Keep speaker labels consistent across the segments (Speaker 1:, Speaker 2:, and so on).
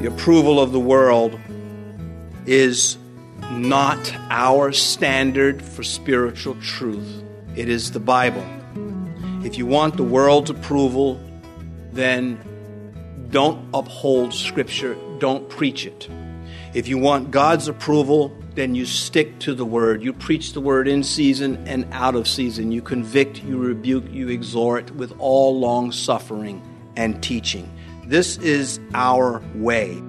Speaker 1: The approval of the world is not our standard for spiritual truth. It is the Bible. If you want the world's approval, then don't uphold Scripture. Don't preach it. If you want God's approval, then you stick to the Word. You preach the Word in season and out of season. You convict, you rebuke, you exhort with all long suffering and teaching. This is our way.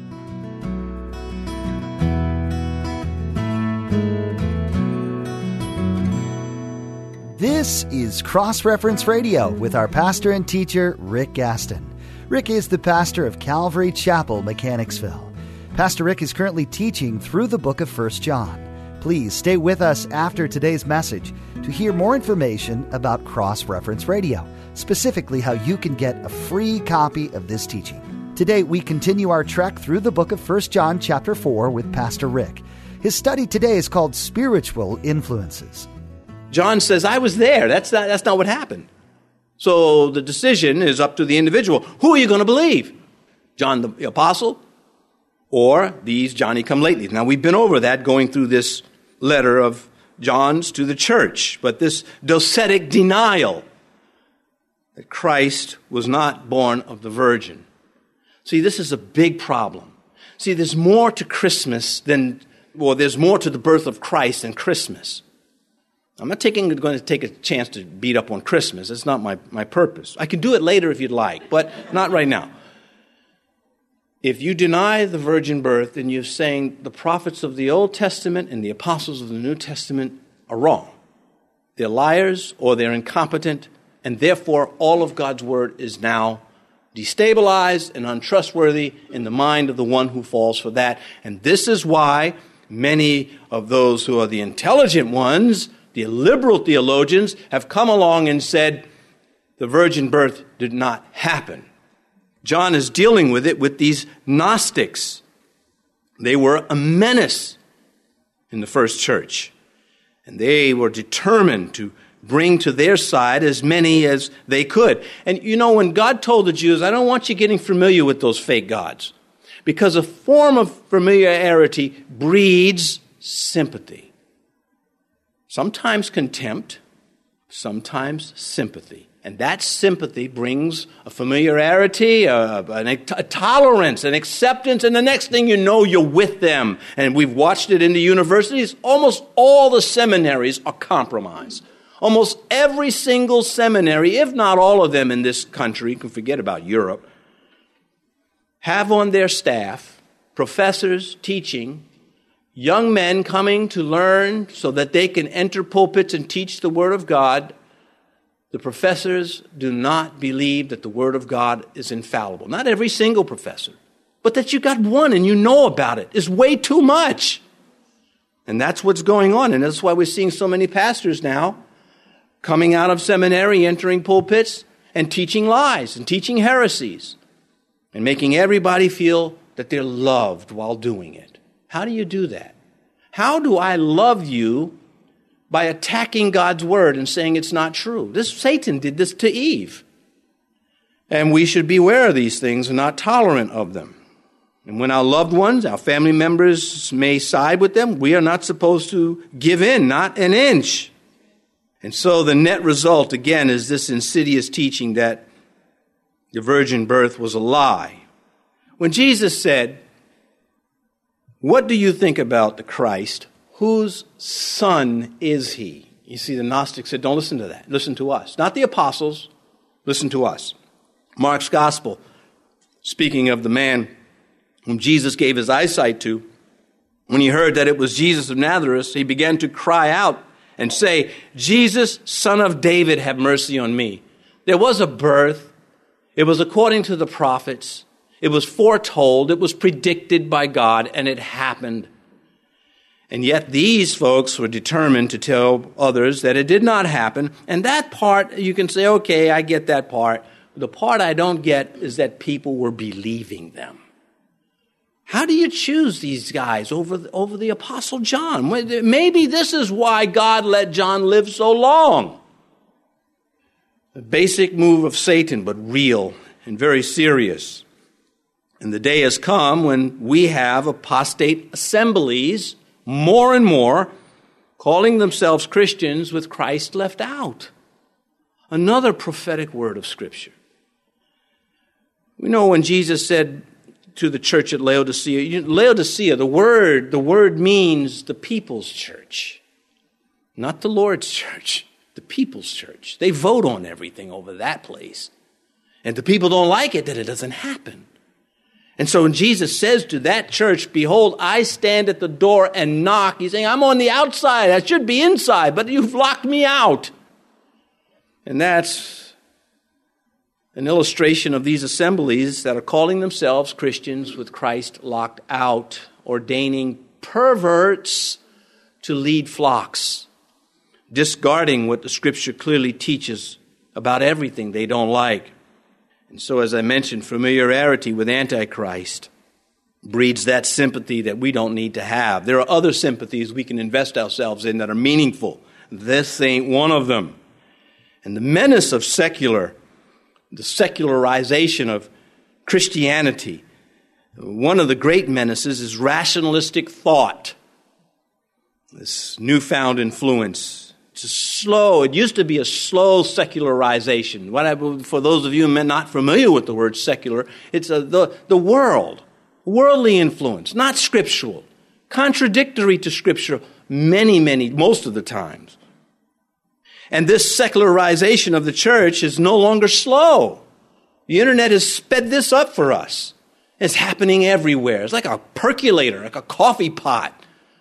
Speaker 2: This is Cross-Reference Radio with our pastor and teacher, Rick Gaston. Rick is the pastor of Calvary Chapel, Mechanicsville. Pastor Rick is currently teaching through the book of 1 John. Please stay with us after today's message to hear more information about Cross-Reference Radio, specifically how you can get a free copy of this teaching. Today, we continue our trek through the book of 1 John chapter 4 with Pastor Rick. His study today is called Spiritual Influences.
Speaker 1: John says, I was there. That's not what happened. So the decision is up to the individual. Who are you going to believe? John the Apostle or these Johnny-come-latelys? Now, we've been over that going through this letter of John's to the church. But this docetic denial that Christ was not born of the Virgin. See, this is a big problem. See, there's more to Christmas there's more to the birth of Christ than Christmas. I'm not going to take a chance to beat up on Christmas. That's not my purpose. I can do it later if you'd like, but not right now. If you deny the virgin birth, then you're saying the prophets of the Old Testament and the apostles of the New Testament are wrong. They're liars or they're incompetent, and therefore all of God's word is now destabilized and untrustworthy in the mind of the one who falls for that. And this is why many of those who are the intelligent ones, the liberal theologians, have come along and said the virgin birth did not happen. John is dealing with it with these Gnostics. They were a menace in the first church, and they were determined to bring to their side as many as they could. And you know, when God told the Jews, I don't want you getting familiar with those fake gods, because a form of familiarity breeds sympathy. Sometimes contempt, sometimes sympathy. And that sympathy brings a familiarity, a tolerance, an acceptance, and the next thing you know, you're with them. And we've watched it in the universities. Almost all the seminaries are compromised. Almost every single seminary, if not all of them in this country, you can forget about Europe, have on their staff professors teaching, young men coming to learn so that they can enter pulpits and teach the Word of God. The professors do not believe that the Word of God is infallible. Not every single professor, but that you got one and you know about it is way too much. And that's what's going on. And that's why we're seeing so many pastors now coming out of seminary, entering pulpits, and teaching lies and teaching heresies and making everybody feel that they're loved while doing it. How do you do that? How do I love you by attacking God's word and saying it's not true? Satan did this to Eve. And we should beware of these things and not tolerant of them. And when our loved ones, our family members may side with them, we are not supposed to give in, not an inch. And so the net result, again, is this insidious teaching that the virgin birth was a lie. When Jesus said, "What do you think about the Christ? Whose son is he?" You see, the Gnostics said, don't listen to that. Listen to us. Not the apostles. Listen to us. Mark's gospel, speaking of the man whom Jesus gave his eyesight to, when he heard that it was Jesus of Nazareth, he began to cry out and say, "Jesus, son of David, have mercy on me." There was a birth. It was according to the prophets. It was foretold, it was predicted by God, and it happened. And yet these folks were determined to tell others that it did not happen. And that part, you can say, okay, I get that part. The part I don't get is that people were believing them. How do you choose these guys over the Apostle John? Maybe this is why God let John live so long. A basic move of Satan, but real and very serious. And the day has come when we have apostate assemblies, more and more, calling themselves Christians with Christ left out. Another prophetic word of Scripture. We know when Jesus said to the church at Laodicea, the word means the people's church, not the Lord's church, the people's church. They vote on everything over that place. And the people don't like it that it doesn't happen. And so when Jesus says to that church, behold, I stand at the door and knock, he's saying, I'm on the outside. I should be inside, but you've locked me out. And that's an illustration of these assemblies that are calling themselves Christians with Christ locked out, ordaining perverts to lead flocks, discarding what the Scripture clearly teaches about everything they don't like. And so, as I mentioned, familiarity with Antichrist breeds that sympathy that we don't need to have. There are other sympathies we can invest ourselves in that are meaningful. This ain't one of them. And the menace of the secularization of Christianity, one of the great menaces is rationalistic thought. This newfound influence. It used to be a slow secularization. For those of you not familiar with the word secular, it's the world, worldly influence, not scriptural, contradictory to Scripture most of the times. And this secularization of the church is no longer slow. The internet has sped this up for us. It's happening everywhere. It's like a percolator, like a coffee pot.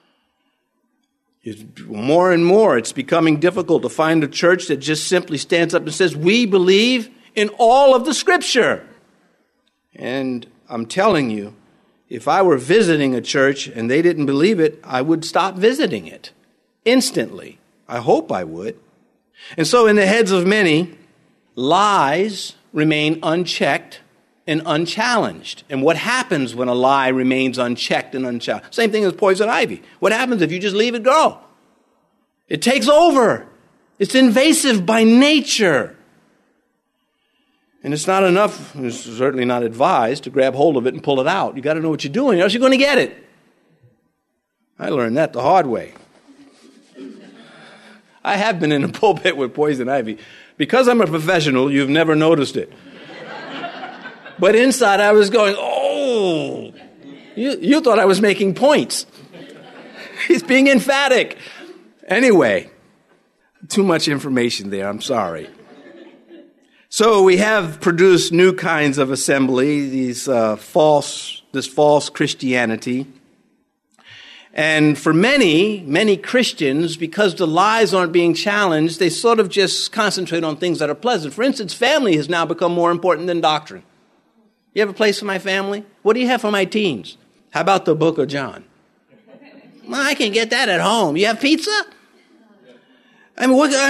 Speaker 1: More and more, it's becoming difficult to find a church that just simply stands up and says, we believe in all of the Scripture. And I'm telling you, if I were visiting a church and they didn't believe it, I would stop visiting it instantly. I hope I would. And so in the heads of many, lies remain unchecked and unchallenged. And what happens when a lie remains unchecked and unchallenged? Same thing as poison ivy. What happens if you just leave it go? It takes over. It's invasive by nature. And it's not enough, it's certainly not advised, to grab hold of it and pull it out. You got to know what you're doing, or else you're going to get it. I learned that the hard way. I have been in a pulpit with poison ivy. Because I'm a professional, you've never noticed it. But inside I was going, oh, you thought I was making points. He's being emphatic. Anyway, too much information there, I'm sorry. So we have produced new kinds of assembly, this false Christianity. And for many Christians, because the lies aren't being challenged, they sort of just concentrate on things that are pleasant. For instance, family has now become more important than doctrine. You have a place for my family? What do you have for my teens? How about the book of John? Well, I can get that at home. You have pizza? I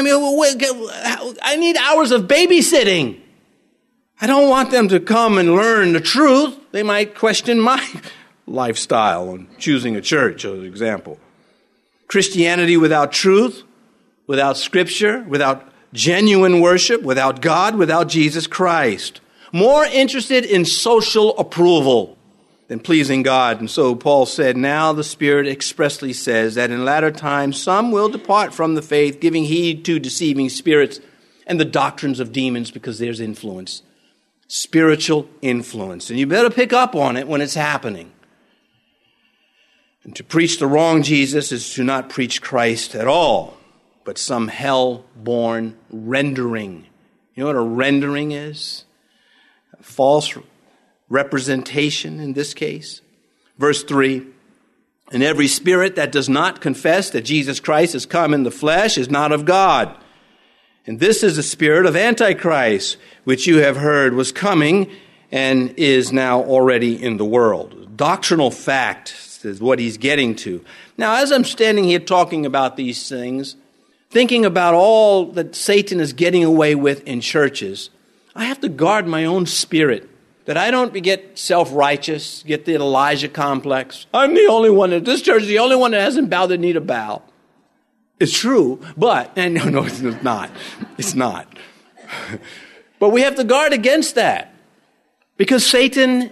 Speaker 1: need hours of babysitting. I don't want them to come and learn the truth. They might question my lifestyle on choosing a church, as an example. Christianity without truth, without Scripture, without genuine worship, without God, without Jesus Christ. More interested in social approval than pleasing God. And so Paul said, now the Spirit expressly says that in latter times some will depart from the faith, giving heed to deceiving spirits and the doctrines of demons, because there's influence. Spiritual influence. And you better pick up on it when it's happening. And to preach the wrong Jesus is to not preach Christ at all, but some hell-born rendering. You know what a rendering is? A false representation in this case. Verse 3, and every spirit that does not confess that Jesus Christ has come in the flesh is not of God. And this is the spirit of Antichrist, which you have heard was coming and is now already in the world. Doctrinal fact is what he's getting to. Now, as I'm standing here talking about these things, thinking about all that Satan is getting away with in churches, I have to guard my own spirit, that I don't get self-righteous, get the Elijah complex. I'm the only one, this church is the only one that hasn't bowed the knee to Baal. It's true, but, and no, it's not. It's not. But we have to guard against that, because Satan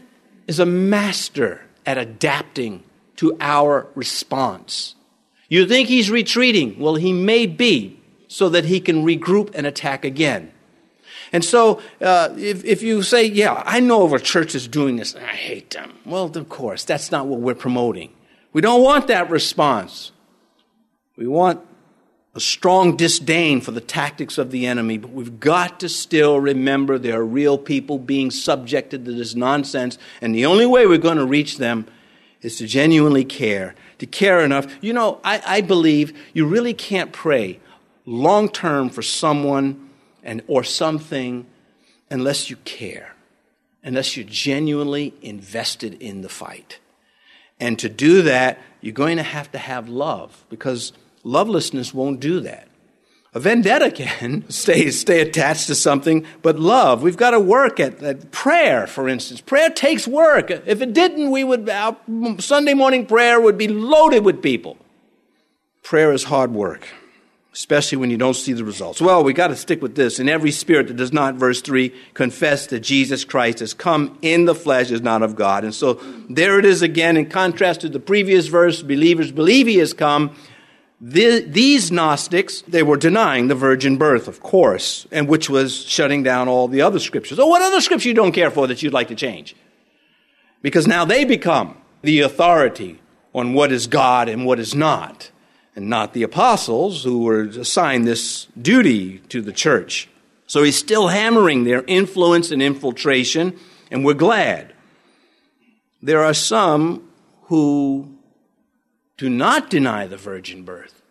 Speaker 1: is a master at adapting to our response. You think he's retreating? Well, he may be, so that he can regroup and attack again. And so if you say, yeah, I know of a church that's doing this, and I hate them. Well, of course, that's not what we're promoting. We don't want that response. We want a strong disdain for the tactics of the enemy, but we've got to still remember there are real people being subjected to this nonsense, and the only way we're going to reach them is to genuinely care, to care enough. You know, I believe you really can't pray long-term for someone or something unless you care, unless you're genuinely invested in the fight. And to do that, you're going to have love, because lovelessness won't do that. A vendetta can stay attached to something, but love, we've got to work at prayer, for instance. Prayer takes work. If it didn't, our Sunday morning prayer would be loaded with people. Prayer is hard work, especially when you don't see the results. Well, we got to stick with this. In every spirit that does not, verse 3, confess that Jesus Christ has come in the flesh is not of God. And so there it is again, in contrast to the previous verse, believers believe he has come. These Gnostics, they were denying the virgin birth, of course, and which was shutting down all the other scriptures. Oh, what other scripture you don't care for that you'd like to change? Because now they become the authority on what is God and what is not, and not the apostles who were assigned this duty to the church. So he's still hammering their influence and infiltration, and we're glad. There are some who do not deny the virgin birth,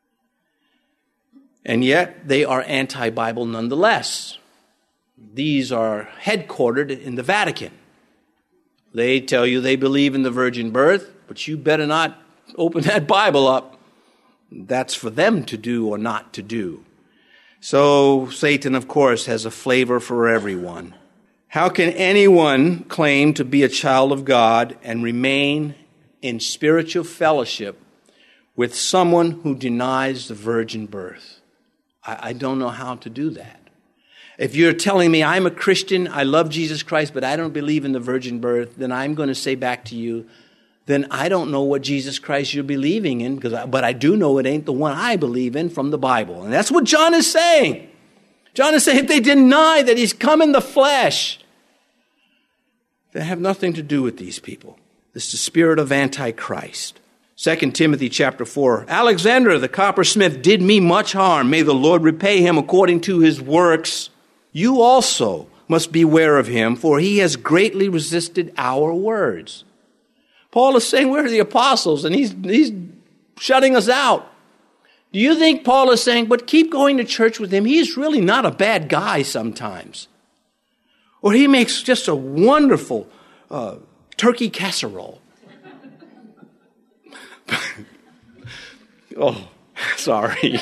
Speaker 1: and yet they are anti-Bible nonetheless. These are headquartered in the Vatican. They tell you they believe in the virgin birth, but you better not open that Bible up. That's for them to do or not to do. So Satan, of course, has a flavor for everyone. How can anyone claim to be a child of God and remain in spiritual fellowship with someone who denies the virgin birth? I don't know how to do that. If you're telling me I'm a Christian, I love Jesus Christ, but I don't believe in the virgin birth, then I'm going to say back to you, then I don't know what Jesus Christ you're believing in, but I do know it ain't the one I believe in from the Bible. And that's what John is saying. John is saying if they deny that he's come in the flesh, they have nothing to do with these people. This is the spirit of Antichrist. 2 Timothy chapter 4. Alexander the coppersmith did me much harm. May the Lord repay him according to his works. You also must beware of him, for he has greatly resisted our words. Paul is saying we're the apostles, and he's shutting us out. Do you think Paul is saying, but keep going to church with him? He's really not a bad guy sometimes. Or he makes just a wonderful turkey casserole. Oh, sorry.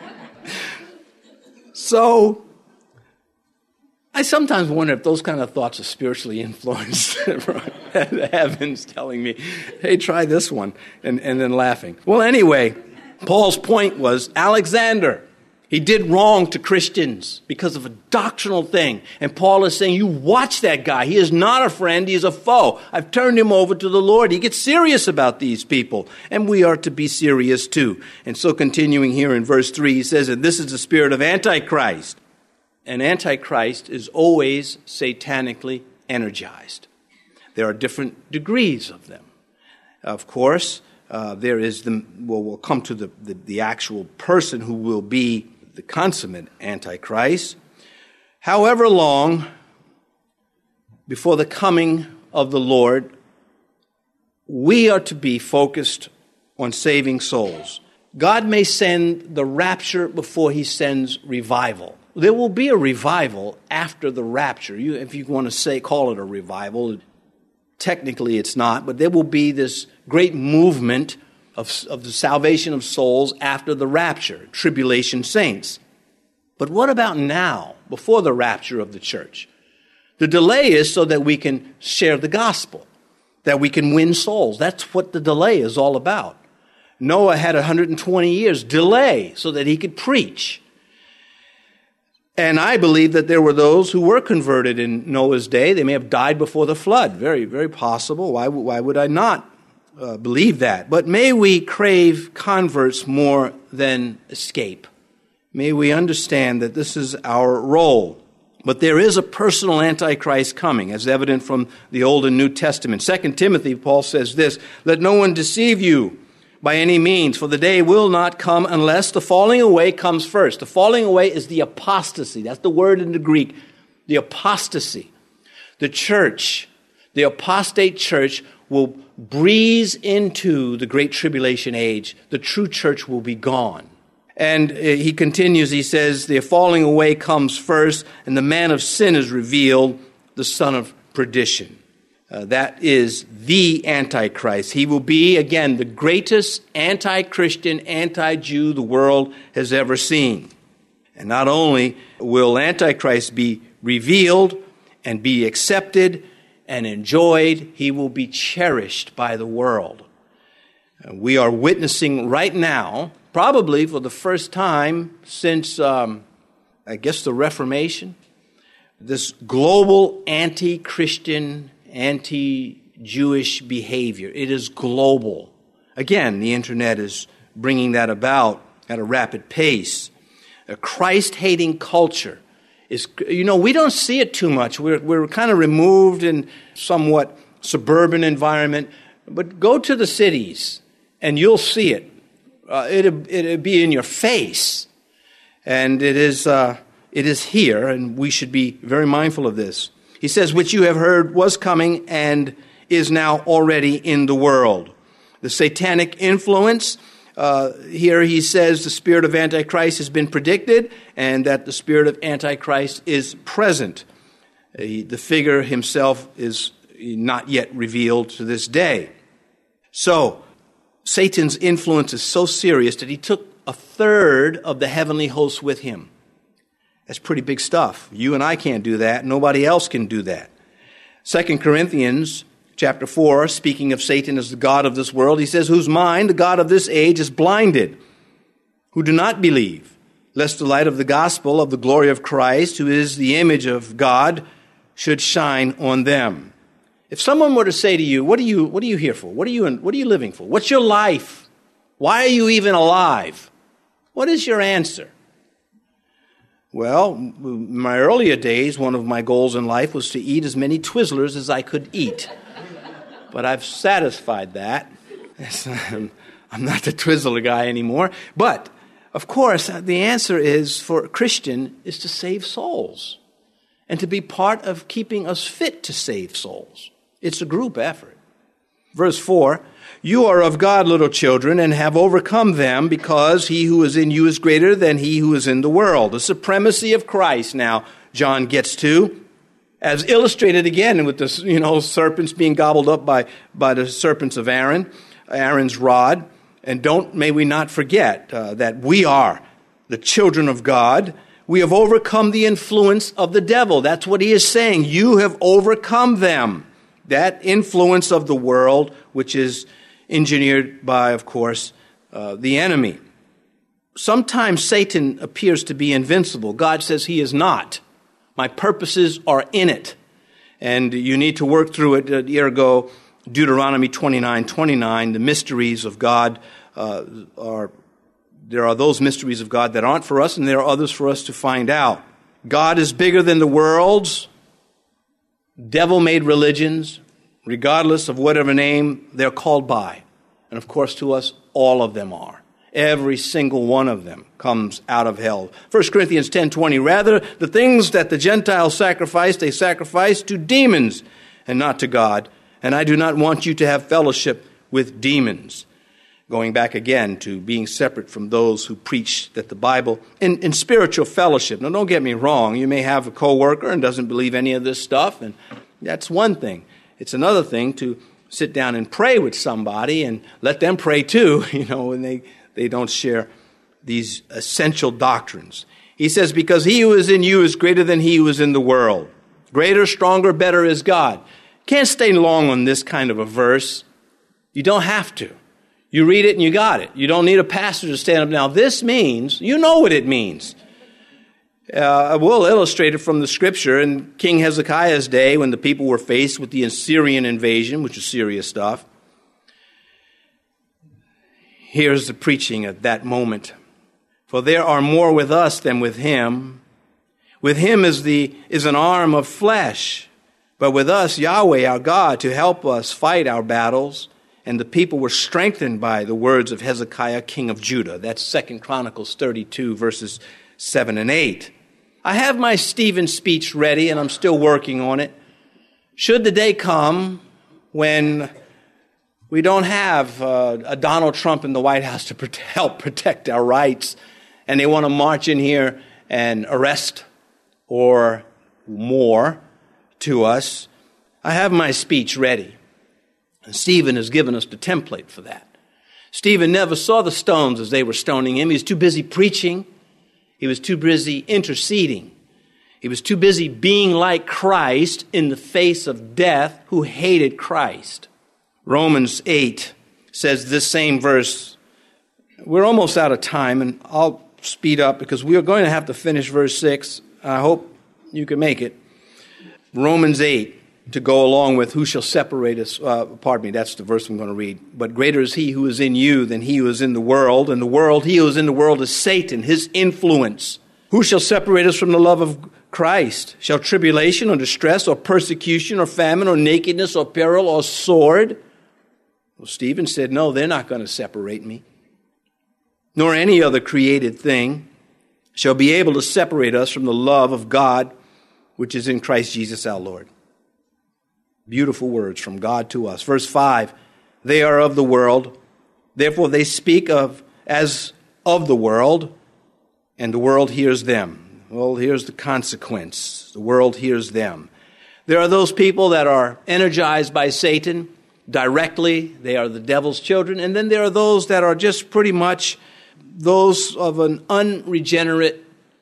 Speaker 1: So, I sometimes wonder if those kind of thoughts are spiritually influenced. The heavens telling me, hey, try this one, and then laughing. Well, anyway, Paul's point was, Alexander, he did wrong to Christians because of a doctrinal thing. And Paul is saying, you watch that guy. He is not a friend. He is a foe. I've turned him over to the Lord. He gets serious about these people. And we are to be serious too. And so continuing here in verse 3, he says that this is the spirit of Antichrist. And Antichrist is always satanically energized. There are different degrees of them. Of course, there is we'll come to the actual person who will be the consummate Antichrist. However long before the coming of the Lord, we are to be focused on saving souls. God may send the rapture before he sends revival. There will be a revival after the rapture. If you want to call it a revival, technically it's not, but there will be this great movement of the salvation of souls after the rapture, tribulation saints. But what about now, before the rapture of the church? The delay is so that we can share the gospel, that we can win souls. That's what the delay is all about. Noah had 120 years delay so that he could preach. And I believe that there were those who were converted in Noah's day. They may have died before the flood. Very, very possible. Why would I not believe that? But may we crave converts more than escape. May we understand that this is our role. But there is a personal Antichrist coming, as evident from the Old and New Testament. 2 Timothy, Paul says this, "Let no one deceive you by any means, for the day will not come unless the falling away comes first." The falling away is the apostasy. That's the word in the Greek, the apostasy. The church, the apostate church, will breeze into the great tribulation age. The true church will be gone. And he continues, he says, the falling away comes first, and the man of sin is revealed, the son of perdition. That is the Antichrist. He will be, again, the greatest anti-Christian, anti-Jew the world has ever seen. And not only will Antichrist be revealed and be accepted and enjoyed, he will be cherished by the world. We are witnessing right now, probably for the first time since, the Reformation, this global anti-Christian, anti-Jewish behavior. It is global. Again, the internet is bringing that about at a rapid pace. A Christ-hating culture is, we don't see it too much. We're kind of removed in somewhat suburban environment, but go to the cities and you'll see it. It'll be in your face. And it is here, and we should be very mindful of this. He says, which you have heard was coming and is now already in the world. The satanic influence, here he says the spirit of Antichrist has been predicted and that the spirit of Antichrist is present. The figure himself is not yet revealed to this day. So, Satan's influence is so serious that he took a third of the heavenly hosts with him. That's pretty big stuff. You and I can't do that. Nobody else can do that. 2 Corinthians chapter 4, speaking of Satan as the god of this world, he says, whose mind the god of this age is blinded, who do not believe, lest the light of the gospel of the glory of Christ, who is the image of God, should shine on them. If someone were to say to you, what are you here for? What are you living for? What's your life? Why are you even alive? What is your answer? Well, in my earlier days, one of my goals in life was to eat as many Twizzlers as I could eat. But I've satisfied that. I'm not the Twizzler guy anymore. But, of course, the answer is, for a Christian, is to save souls and to be part of keeping us fit to save souls. It's a group effort. Verse 4, you are of God, little children, and have overcome them, because he who is in you is greater than he who is in the world. The supremacy of Christ now John gets to, as illustrated again with the serpents being gobbled up by the serpents of Aaron's rod. And may we not forget that we are the children of God. We have overcome the influence of the devil. That's what he is saying. You have overcome them. That influence of the world, which is engineered by, of course, the enemy. Sometimes Satan appears to be invincible. God says he is not. My purposes are in it. And you need to work through it. Ergo, Deuteronomy 29:29, the mysteries of God there are those mysteries of God that aren't for us, and there are others for us to find out. God is bigger than the world's devil-made religions, regardless of whatever name they're called by. And of course, to us, all of them are. Every single one of them comes out of hell. 1 Corinthians 10:20, rather, the things that the Gentiles sacrifice, they sacrifice to demons and not to God. And I do not want you to have fellowship with demons. Going back again to being separate from those who preach that the Bible, in spiritual fellowship. Now, don't get me wrong. You may have a coworker and doesn't believe any of this stuff, and that's one thing. It's another thing to sit down and pray with somebody and let them pray too, when they don't share these essential doctrines. He says, because he who is in you is greater than he who is in the world. Greater, stronger, better is God. Can't stay long on this kind of a verse. You don't have to. You read it and you got it. You don't need a pastor to stand up. Now, this means, you know what it means. We'll illustrate it from the scripture. In King Hezekiah's day, when the people were faced with the Assyrian invasion, which is serious stuff, here's the preaching at that moment. For there are more with us than with him. With him is an arm of flesh, but with us, Yahweh, our God, to help us fight our battles. And the people were strengthened by the words of Hezekiah, king of Judah. That's 2 Chronicles 32, verses 7 and 8. I have my Stephen speech ready, and I'm still working on it. Should the day come when we don't have a Donald Trump in the White House to help protect our rights, and they want to march in here and arrest or more to us, I have my speech ready. And Stephen has given us the template for that. Stephen never saw the stones as they were stoning him. He was too busy preaching. He was too busy interceding. He was too busy being like Christ in the face of death, who hated Christ. Romans 8 says this same verse. We're almost out of time, and I'll speed up because we are going to have to finish verse 6. I hope you can make it. Romans 8, to go along with who shall separate us. That's the verse I'm going to read. But greater is he who is in you than he who is in the world. And the world, he who is in the world is Satan, his influence. Who shall separate us from the love of Christ? Shall tribulation or distress or persecution or famine or nakedness or peril or sword? Well, Stephen said, no, they're not going to separate me. Nor any other created thing shall be able to separate us from the love of God, which is in Christ Jesus our Lord. Beautiful words from God to us. Verse 5, they are of the world, therefore they speak as of the world, and the world hears them. Well, here's the consequence. The world hears them. There are those people that are energized by Satan directly. They are the devil's children. And then there are those that are just pretty much those of an unregenerated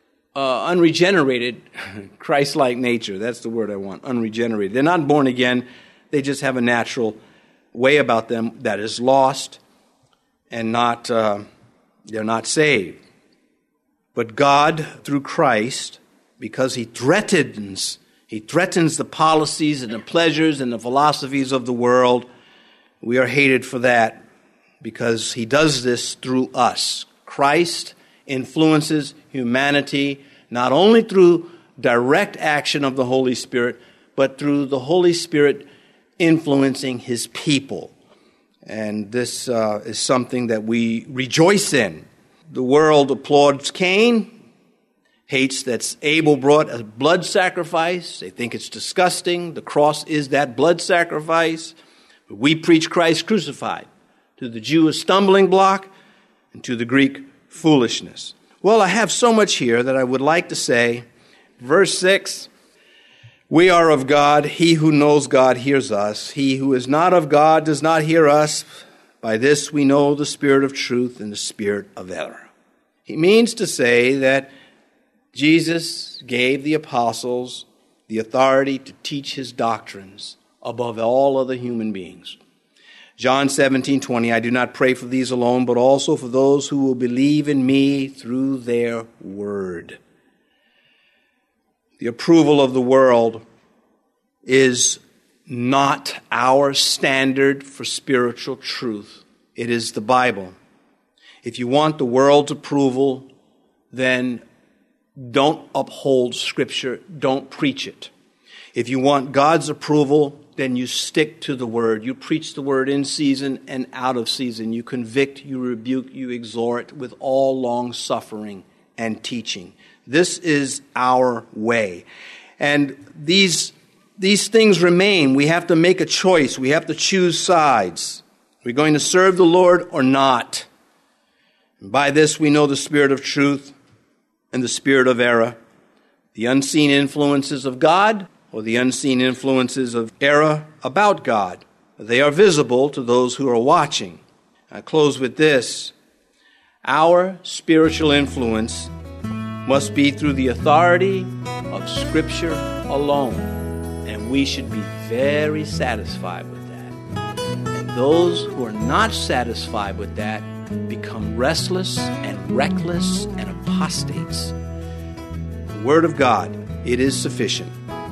Speaker 1: Christ-like nature. That's the word I want, unregenerated. They're not born again. They just have a natural way about them that is lost and they're not saved. But God, through Christ, because he threatens the policies and the pleasures and the philosophies of the world, we are hated for that because he does this through us. Christ influences humanity not only through direct action of the Holy Spirit, but through the Holy Spirit influencing his people. And this is something that we rejoice in. The world applauds Cain, hates that Abel brought a blood sacrifice. They think it's disgusting. The cross is that blood sacrifice. But we preach Christ crucified. To the Jew a stumbling block, and to the Greek foolishness. Well, I have so much here that I would like to say. Verse 6, we are of God. He who knows God hears us. He who is not of God does not hear us. By this we know the spirit of truth and the spirit of error. He means to say that Jesus gave the apostles the authority to teach his doctrines above all other human beings. John 17:20, I do not pray for these alone, but also for those who will believe in me through their word. The approval of the world is not our standard for spiritual truth. It is the Bible. If you want the world's approval, then don't uphold Scripture. Don't preach it. If you want God's approval, then you stick to the word. You preach the word in season and out of season. You convict, you rebuke, you exhort with all long suffering and teaching. This is our way. And these things remain. We have to make a choice. We have to choose sides. We're going to serve the Lord or not. And by this we know the spirit of truth and the spirit of error, the unseen influences of God or the unseen influences of error about God. They are visible to those who are watching. I close with this. Our spiritual influence must be through the authority of Scripture alone. And we should be very satisfied with that. And those who are not satisfied with that become restless and reckless and apostates. Word of God. It is sufficient.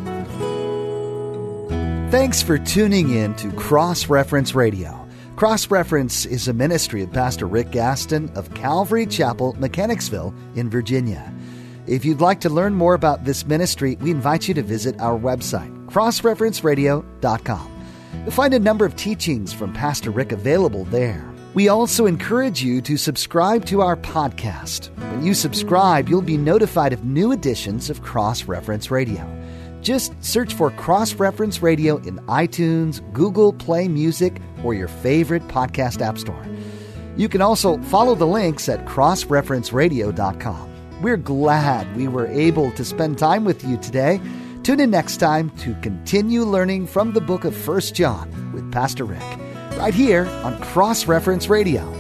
Speaker 2: Thanks for tuning in to Cross Reference Radio. Cross Reference is a ministry of Pastor Rick Gaston of Calvary Chapel, Mechanicsville in Virginia. If you'd like to learn more about this ministry, we invite you to visit our website, crossreferenceradio.com. You'll find a number of teachings from Pastor Rick available there. We also encourage you to subscribe to our podcast. When you subscribe, you'll be notified of new editions of Cross Reference Radio. Just search for Cross Reference Radio in iTunes, Google Play Music, or your favorite podcast app store. You can also follow the links at crossreferenceradio.com. We're glad we were able to spend time with you today. Tune in next time to continue learning from the book of 1 John with Pastor Rick, right here on Cross Reference Radio.